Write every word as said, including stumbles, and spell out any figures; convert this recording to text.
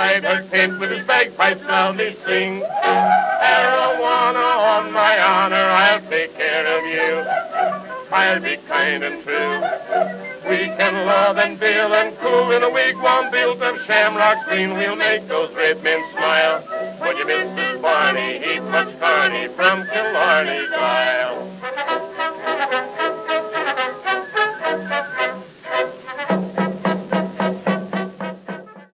outside her tent with his bagpipes loudly sing. Arowana, on my honor, I'll take care of you. I'll be kind and true. We can love and build and cool in a wigwam built of shamrock green. We'll make those red men smile. When you Missus Barney, eat much carney from Killarney's Isle.